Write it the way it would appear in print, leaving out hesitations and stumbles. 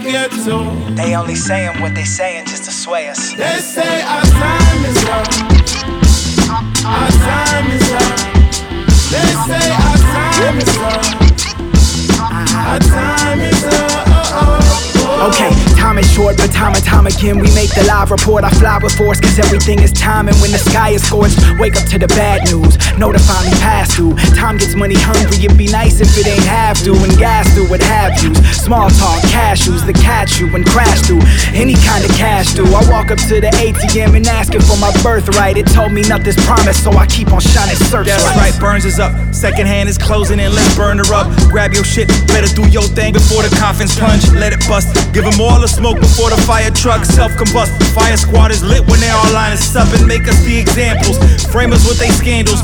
get to. They only saying what they saying just to sway us. They say our time is up. Our time is up. They say our time is up. Our time is up. Okay, time is short, but time and time again we make the live report. I fly with force, cause everything is time. And when the sky is scorched, wake up to the bad news. Notify me past due. Time gets money hungry, it'd be nice if it ain't have to. And gas through what have yous. Small talk, cashews, the catch you and crash through. Any kind of cash do. I walk up to the ATM and asking for my birthright. It told me nothing's promised, so I keep on shining search. That's right, Burns is up. Second hand is closing and let's burn her up. Grab your shit, better do your thing before the coffins plunge. Let it bust. Give them all the smoke before the fire truck self-combust. Fire squad is lit when they all line us up and make us the examples. Frame us with they scandals.